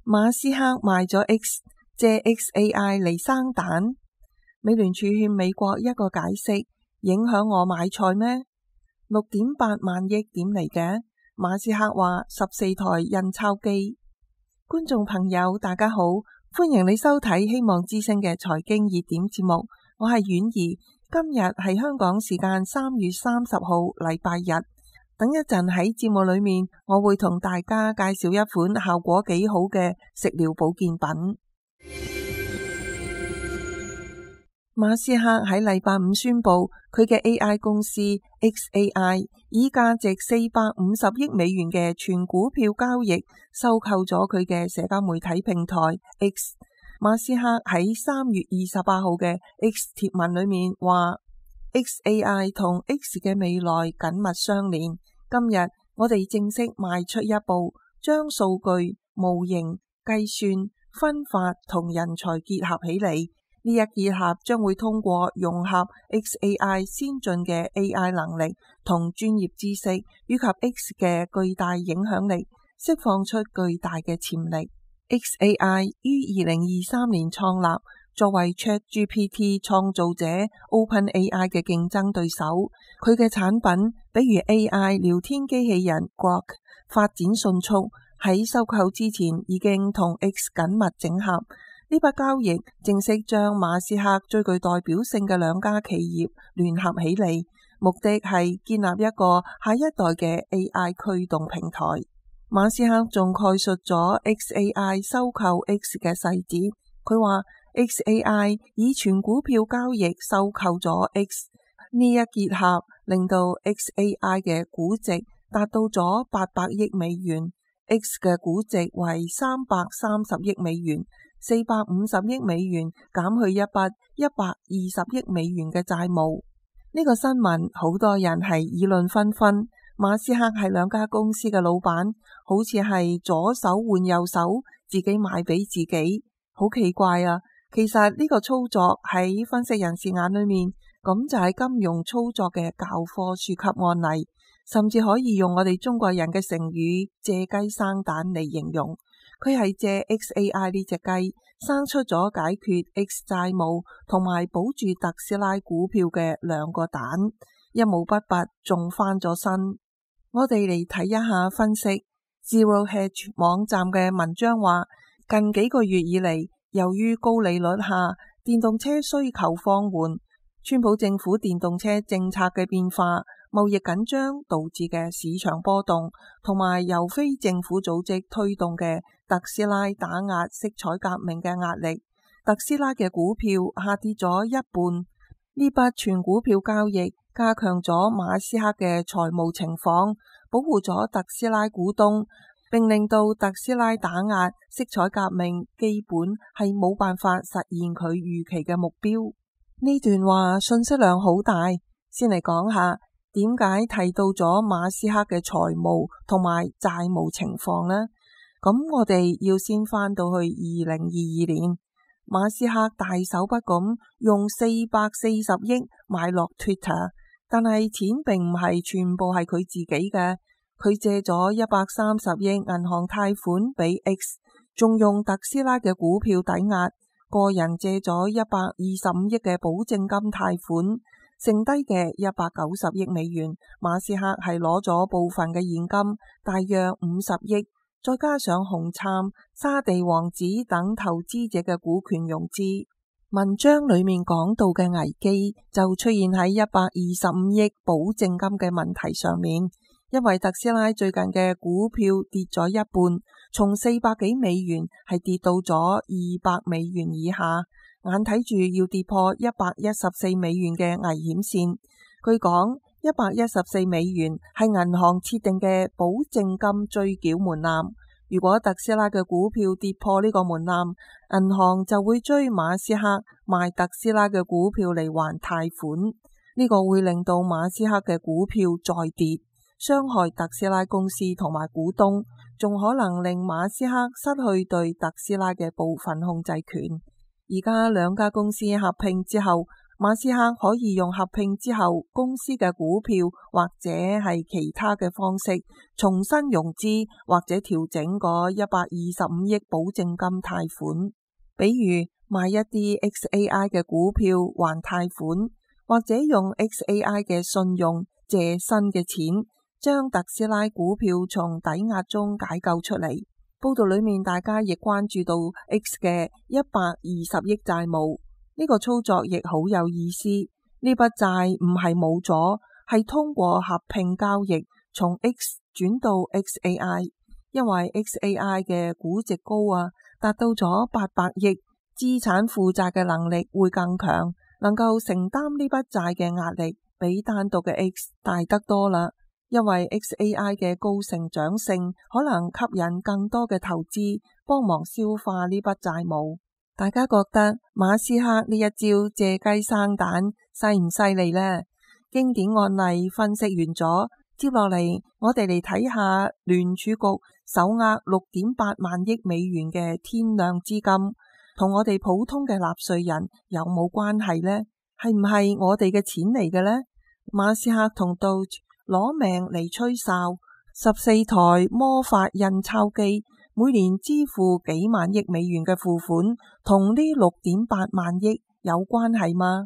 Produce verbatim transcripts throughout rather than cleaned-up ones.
馬斯克賣咗 X， 借 X A I 嚟生蛋。美聯儲勸美國一個解釋，影響我買菜咩？六點八萬億點嚟嘅？馬斯克話十四台印鈔機。觀眾朋友大家好，歡迎你收睇希望之聲嘅財經熱點節目，我係婉儀。今日係香港時間三月三十號禮拜日。等一陣喺節目裏面，我會同大家介紹一款效果幾好嘅食療保健品。馬斯克喺禮拜五宣布，佢嘅 A I 公司 X A I 以價值四百五十億美元嘅全股票交易收購咗佢嘅社交媒體平台 X。馬斯克喺三月二十八號嘅 X 貼文裏面話 ，X A I 同 X 嘅未來緊密相連。今日我哋正式邁出一步，將數據、模型、計算、分發同人才結合起嚟。呢一結合將會通過融合 X A I 先進嘅 A I 能力同專業知識，以及 X 嘅巨大影響力，釋放出巨大嘅潛力。X A I 於二零二三年創立，作為 ChatGPT 創造者 OpenAI 嘅競爭對手。佢嘅產品，比如 A I 聊天機器人 Grok 發展迅速，喺收購之前已經同 X 緊密整合。呢筆交易正式將馬斯克最具代表性嘅兩家企業聯合起嚟，目的係建立一個下一代嘅 A I 驅動平台。馬斯克仲概述咗 X A I 收購 X 嘅細節。佢話 X A I 以全股票交易收購咗 X， 呢一結合令到 X A I 嘅估值達到咗八百億美元， X 嘅估值為三百三十億美元，四百五十億美元減去一筆一百二十億美元嘅債務。呢個新聞好多人係議論紛紛。馬斯克係兩家公司嘅老闆，好似係左手換右手，自己賣俾自己，好奇怪啊！其實呢個操作喺分析人士眼裏面，咁就係金融操作嘅教科書級案例，甚至可以用我哋中國人嘅成語借雞生蛋嚟形容。佢係借 X A I 呢隻雞生出咗解決 X 債務同埋保住特斯拉股票嘅兩個蛋，一毛不拔仲翻咗身。我哋嚟睇一下分析。Zero Hedge 網站嘅文章話，近幾個月以嚟，由於高利率下電動車需求放緩，川普政府電動車政策嘅變化、貿易緊張導致嘅市場波動，同埋由非政府組織推動嘅特斯拉打壓色彩革命嘅壓力，特斯拉嘅股票下跌咗一半。呢筆全股票交易加強咗馬斯克嘅財務情況，保護咗特斯拉股東，並令到特斯拉打壓色彩革命基本係冇辦法實現佢預期嘅目標。呢段話信息量好大，先嚟講下點解提到咗馬斯克嘅財務同埋債務情況呢？咁我哋要先翻到去二零二二年。馬斯克大手筆咁用四百四十億買落 Twitter， 但係錢並唔係全部係佢自己嘅，佢借咗一百三十億銀行貸款俾 X， 仲用特斯拉嘅股票抵押，個人借咗一百二十五億嘅保證金貸款，剩低嘅一百九十億美元，馬斯克係攞咗部分嘅現金，大約五十億。再加上紅杉、沙地王子等投資者嘅股權融資。文章裏面講到嘅危機就出現喺一百二十五億保證金嘅問題上面，因為特斯拉最近嘅股票跌咗一半，從四百幾美元係跌到咗二百美元以下，眼睇住要跌破一百一十四美元嘅危險線。據講，一百一十四美元係銀行設定嘅保證金追繳門檻。如果特斯拉嘅股票跌破呢個門檻，銀行就會追馬斯克賣特斯拉嘅股票嚟還貸款。呢個會令到馬斯克嘅股票再跌，傷害特斯拉公司同埋股東，仲可能令馬斯克失去對特斯拉嘅部分控制權。而家兩家公司合併之後， 馬斯克可以用合併之後公司嘅股票或者係其他嘅方式重新融資，或者調整嗰一百二十五億保證金貸款，比如買一啲 X A I 嘅股票還貸款，或者用 X A I 嘅信用借新嘅錢，將特斯拉股票從抵押中解救出嚟。報道裏面大家亦關注到 X 嘅一百二十億債務。呢個操作亦好有意思，呢筆債唔係冇咗，係通過合併交易從 X 轉到 X A I， 因為 X A I 嘅估值高啊，達到咗八百億，資產負債嘅能力會更強，能夠承擔呢筆債嘅壓力比單獨嘅 X 大得多啦。因為 X A I 嘅高成長性可能吸引更多嘅投資，幫忙消化呢筆債務。大家覺得馬斯克呢一招借雞生蛋犀唔犀利呢？經典案例分析完咗，接落嚟我哋嚟睇下聯儲局手握六點八萬億美元嘅天量資金，同我哋普通嘅納稅人有冇關係呢？係唔係我哋嘅錢嚟嘅呢？馬斯克同 Doge 攞命嚟吹哨，十四台魔法印鈔機每年支付幾萬億美元嘅付款，同呢六點八萬億有關係嗎？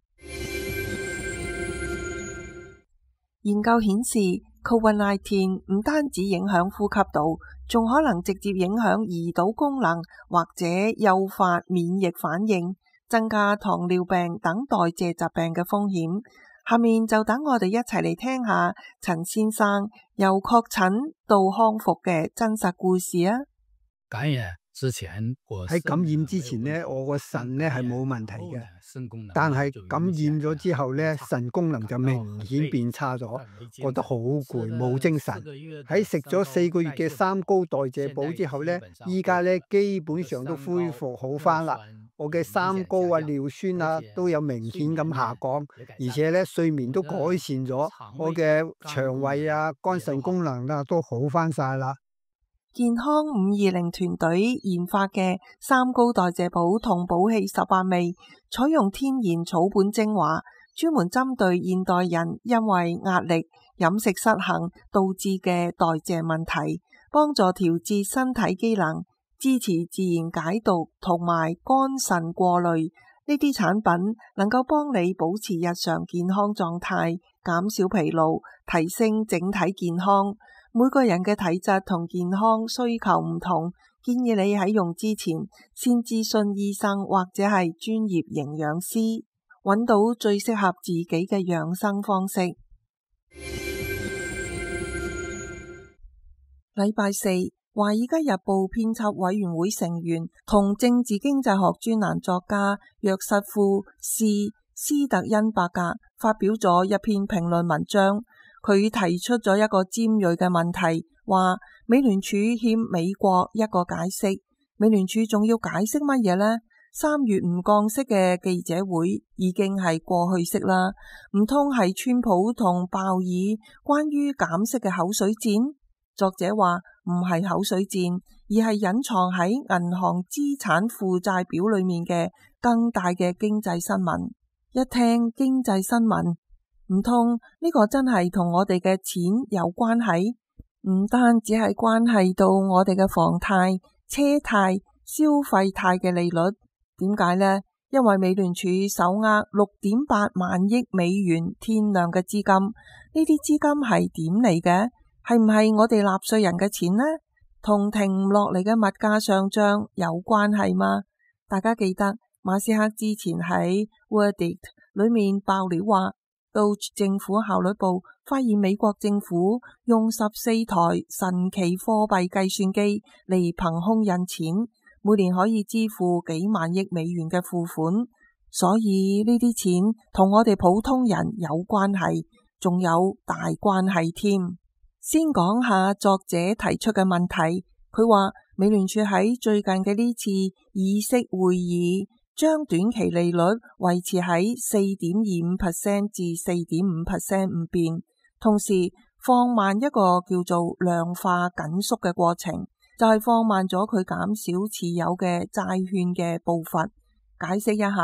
研究顯示 ，Covid 十九 唔單止影響呼吸道，仲可能直接影響胰島功能，或者誘發免疫反應，增加糖尿病等代謝疾病嘅風險。下面就等我哋一齊嚟聽下陳先生由確診到康復嘅真實故事啊！ 感染之前， 喺感染之前呢，我個腎呢係冇問題嘅，但係感染咗之後呢，腎功能就明顯變差咗，覺得好攰，冇精神。喺食咗四個月嘅三高代謝補之後呢，依家呢基本上都恢復好返啦。我嘅三高啊、尿酸啊都有明顯咁下降，而且咧睡眠都改善咗，我嘅腸胃啊、肝腎功能啊都好翻晒啦。 健康五二零團隊研發嘅三高代謝補同補氣十八味，採用天然草本精華，專門針對現代人因為壓力、飲食失衡導致嘅代謝問題，幫助調節身體機能，支持自然解毒同埋肝腎過濾。呢啲產品能夠幫你保持日常健康狀態，減少疲勞，提升整體健康。每個人嘅體質同健康需求唔同，建議你喺用之前先諮詢醫生或者係專業營養師，揾到最適合自己嘅養生方式。禮拜四，華爾街日報編輯委員會成員同政治經濟學專欄作家約瑟夫斯斯特恩伯格發表咗一篇評論文章，佢提出咗一個尖銳嘅問題，話美聯儲欠美國一個解釋。美聯儲仲要解釋乜嘢呢？三月唔降息嘅記者會已經係過去式啦，唔通係川普同鮑爾關於減息嘅口水戰？作者話唔係口水戰，而係隱藏喺銀行資產負債表裏面嘅更大嘅經濟新聞。一聽經濟新聞，唔通呢個真係同我哋嘅錢有關係？唔單止係關係到我哋嘅房貸、車貸、消費貸嘅利率。點解呢？因為美聯儲手握六點八萬億美元天量嘅資金，呢啲資金係點嚟嘅？係唔係我哋納稅人嘅錢呢？同停唔落嚟嘅物價上漲有關係嗎？大家記得馬斯克之前喺 Verdict 裏面爆料話，到政府效率部發現美國政府用十四台神奇貨幣計算機嚟憑空印錢，每年可以支付幾萬億美元嘅付款，所以呢啲錢同我哋普通人有關係，仲有大關係添。先講下作者提出嘅問題，佢話美聯儲喺最近嘅呢次議息會議，將短期利率維持喺四點二五 percent 至四點五 percent 唔變，同時放慢一個叫做量化緊縮嘅過程，就係、是、放慢咗佢減少持有嘅債券嘅步伐。解釋一下，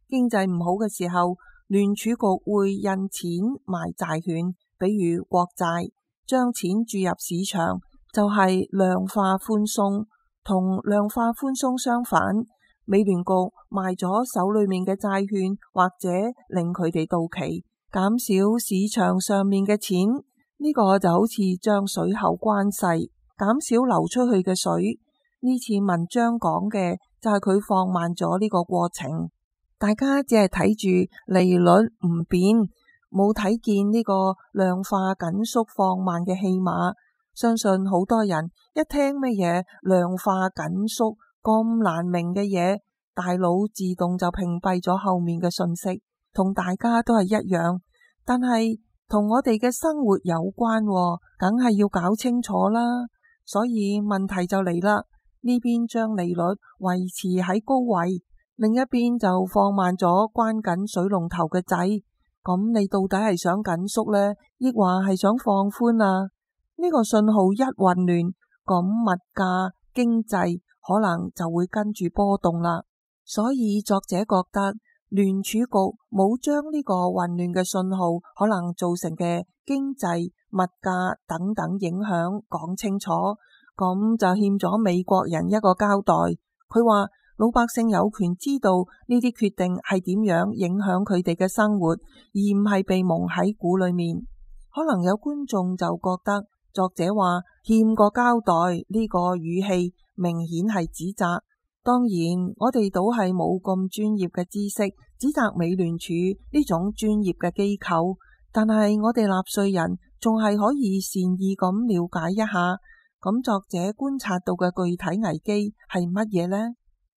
經濟唔好嘅時候，聯儲局會印錢買債券，比如國債，將錢注入市場，就係量化寬鬆。同量化寬鬆相反，美聯局賣咗手裏面嘅債券，或者令佢哋到期，減少市場上面嘅錢。呢個就好似將水喉關細，減少流出去嘅水。呢次文章講嘅就係佢放慢咗呢個過程。大家只係睇住利率唔變，冇睇見呢個量化緊縮放慢嘅戲碼。相信好多人一聽乜嘢量化緊縮咁難明嘅嘢，大腦自動就屏蔽咗後面嘅信息，同大家都係一樣。但係同我哋嘅生活有關，梗係要搞清楚啦。所以問題就嚟啦，呢邊將利率維持喺高位，另一邊就放慢咗關緊水龍頭嘅掣。咁你到底係想緊縮呢，抑或係想放寬啊？呢個信號一混亂，咁物價經濟可能就會跟住波動啦。所以作者覺得聯儲局冇將呢個混亂嘅信號可能造成嘅經濟、物價等等影響講清楚，咁就欠咗美國人一個交代。佢話老百姓有權知道呢啲決定係點樣影響佢哋嘅生活，而唔係被蒙喺鼓裏面。可能有觀眾就覺得作者話欠個交代，呢個語氣明顯係指責。當然我哋都係冇咁專業嘅知識指責美聯儲呢種專業嘅機構，但係我哋納稅人仲係可以善意咁了解一下，咁作者觀察到嘅具體危機係乜嘢呢？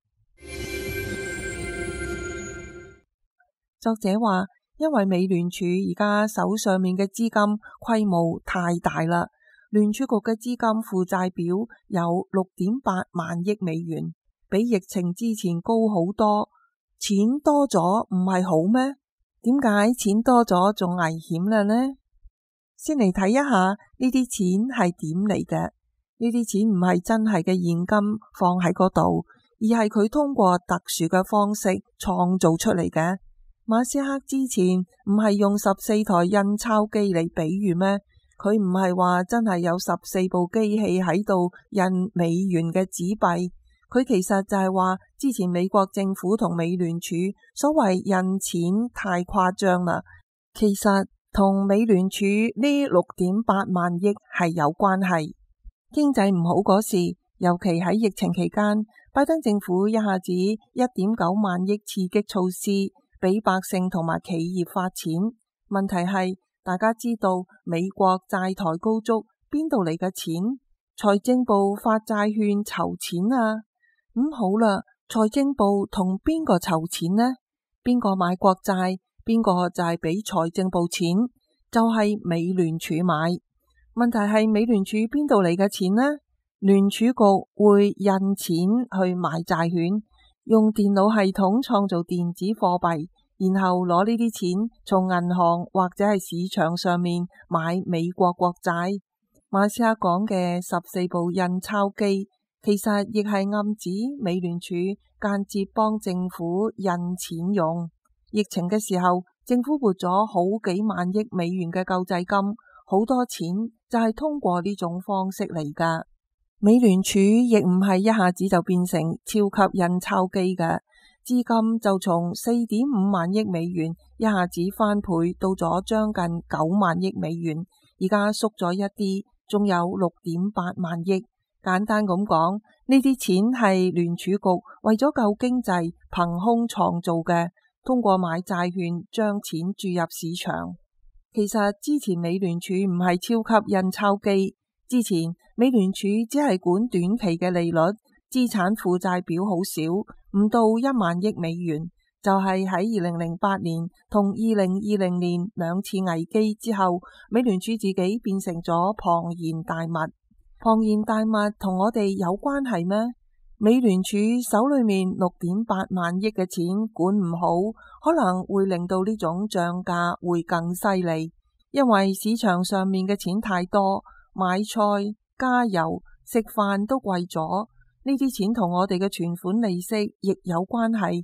作者話因為美聯儲而家手上面嘅資金規模太大啦，聯儲局嘅資金負債表有六點八萬億美元，比疫情之前高好多。錢多咗唔係好咩？點解錢多咗仲危險啦呢？先嚟睇一下呢啲錢係點嚟嘅。呢啲錢唔係真係嘅現金放喺嗰度，而係佢通過特殊嘅方式創造出嚟嘅。馬斯克之前唔係用十四台印鈔機嚟比喻咩？佢唔係話真係有十四部機器喺度印美元嘅紙幣，佢其實就係話之前美國政府同美聯儲所謂印錢太誇張啦，其實同美聯儲呢六點八萬億係有關係。經濟唔好嗰時，尤其喺疫情期間，拜登政府一下子一點九萬億刺激措施俾百姓同埋企業發錢。問題係大家知道美國債台高築，邊度嚟嘅錢？財政部發債券籌錢啊。咁、嗯、好啦，財政部同邊個籌錢呢？邊個買國債？邊個就係俾財政部錢？就係、是、美聯儲買。問題係美聯儲邊度嚟嘅錢呢？聯儲局會印錢去買債券，用電腦系統創造電子貨幣，然後攞呢啲錢從銀行或者係市場上面買美國國債。馬斯克講嘅十四部印鈔機，其實亦係暗指美聯儲間接幫政府印錢用。疫情嘅時候，政府撥咗好幾萬億美元嘅救濟金，好多錢就係通過呢種方式嚟㗎。美聯儲亦唔係一下子就變成超級印鈔機嘅，資金就從四點五萬億美元一下子翻倍到咗將近九萬億美元，而家縮咗一啲，仲有六點八萬億。簡單咁講，呢啲錢係聯儲局為咗救經濟憑空創造嘅，通過買債券將錢注入市場。其實之前美聯儲唔係超級印鈔機。之前美聯儲只係管短期嘅利率，資產負債表好少，唔到一萬億美元。就係喺二零零八年同二零二零年兩次危機之後，美聯儲自己變成咗龐然大物。龐然大物同我哋有關係咩？美聯儲手裏面六點八萬億嘅錢管唔好，可能會令到呢種漲價會更犀利，因為市場上面嘅錢太多。買菜、加油、食飯都貴咗，呢啲錢同我哋嘅存款利息亦有關係。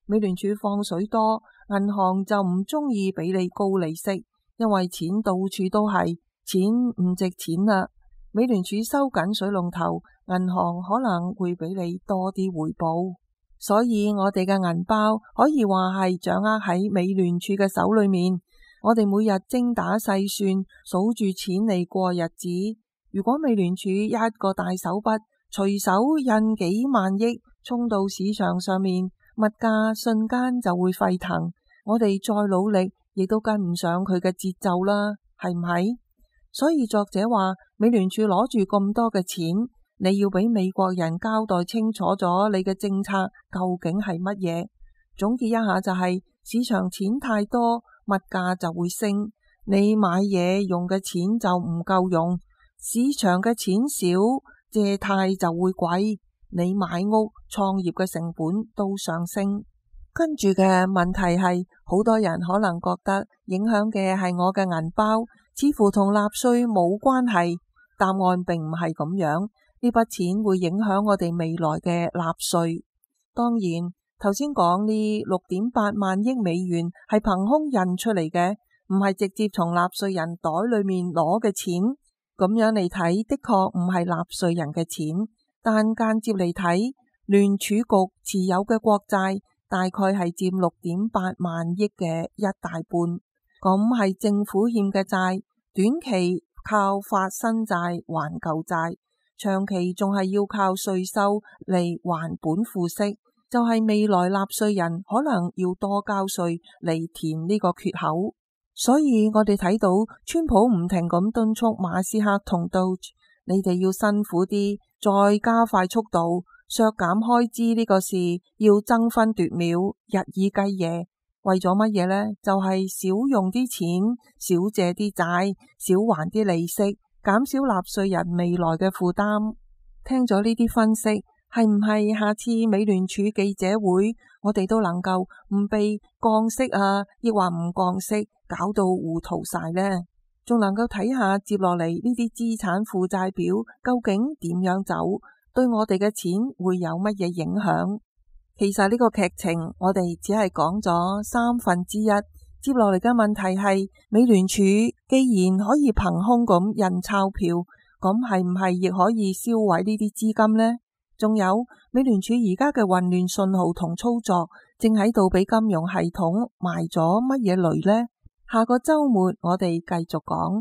美聯儲放水多，銀行就唔中意俾你高利息，因為錢到處都係，錢唔值錢啦。美聯儲收緊水龍頭，銀行可能會俾你多啲回報。所以我哋嘅銀包可以話係掌握喺美聯儲嘅手裏面，我哋每日精打細算，數住錢嚟過日子。如果美聯儲一個大手筆，隨手印幾萬億衝到市場上面，物價瞬間就會沸騰，我哋再努力亦都跟唔上佢嘅節奏啦，係唔係？所以作者話，美聯儲攞住咁多嘅錢，你要俾美國人交代清楚咗你嘅政策究竟係乜嘢。總結一下就係，市場錢太多，物價就會升，你買嘢用嘅錢就唔夠用，市場嘅錢少，借貸就會貴，你買屋創業嘅成本都上升。跟住嘅問題係，好多人可能覺得影響嘅係我嘅銀包，似乎同納稅冇關係。答案並唔係咁樣，呢筆錢會影響我哋未來嘅納稅。當然，頭先講呢六點八萬億美元係憑空印出嚟嘅，唔係直接從納稅人袋裏面攞嘅錢。咁樣嚟睇，的確唔係納稅人嘅錢，但間接嚟睇，聯儲局持有嘅國債大概係佔六點八萬億嘅一大半。咁係政府欠嘅債，短期靠發新債還舊債，長期仲係要靠稅收嚟還本付息，就係未來納稅人可能要多交稅嚟填呢個缺口。所以我哋睇到川普唔停咁敦促馬斯克同道，你哋要辛苦啲，再加快速度削減開支呢個事，要爭分奪秒，日以繼夜。為咗乜嘢呢？就係少用啲錢，少借啲債，少還啲利息，減少納稅人未來嘅負擔。聽咗呢啲分析，係唔係下次美聯儲記者會，我哋都能夠唔被降息啊，抑或唔降息，搞到糊塗晒呢？仲能夠睇下接落嚟呢啲資產負債表究竟點樣走，對我哋嘅錢會有乜嘢影響？其實呢個劇情我哋只係講咗三分之一，接落嚟嘅問題係，美聯儲既然可以憑空咁印鈔票，咁係唔係亦可以銷毀呢啲資金呢？仲有美聯儲而家嘅混亂信號同操作，正喺度俾金融系統埋咗乜嘢雷呢？下個周末我哋繼續講。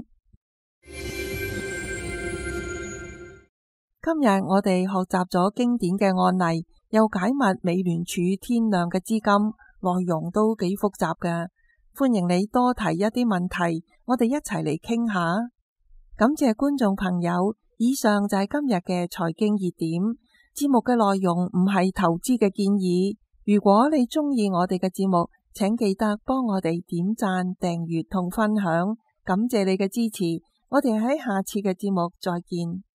今日我哋學習咗經典嘅案例，又解密美聯儲天量嘅資金，內容都幾複雜嘅。歡迎你多提一啲問題，我哋一齊嚟傾下。感謝觀眾朋友，以上就係今日嘅財經熱點。節目嘅內容唔係投資嘅建議。如果你鍾意我哋嘅節目，請記得幫我哋點讚、訂閱同分享。感謝你嘅支持，我哋喺下次嘅節目再見。